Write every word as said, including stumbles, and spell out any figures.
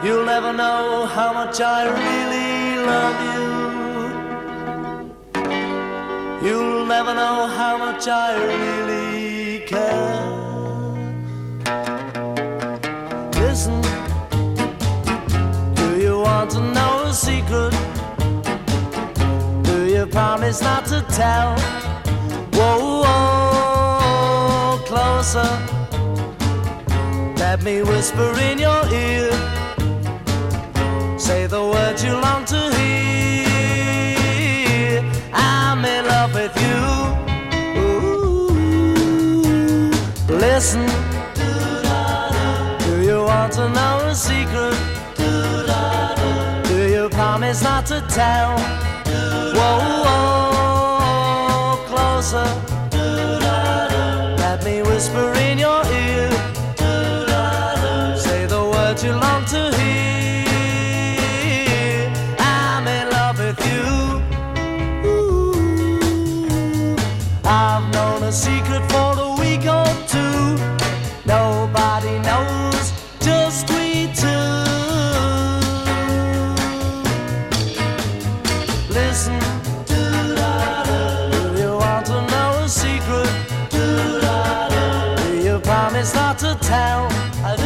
You'll never know how much I really love you. You'll never know how much I really care. Listen, do you want to know a secret? Do you promise not to tell? Whoa, whoa, closer. Let me whisper in your ear. Say the words you long to hear. I'm in love with you. Ooh, listen. Do you want to know a secret? Do you promise not to tell? Whoa, whoa, closer. Let me whisper in your ear. Say the words you long to hear. I'm in love with you. Ooh, I've known a secret for a week or two. Nobody knows, just we two. Listen, do you want to know a secret? Do you promise not to tell?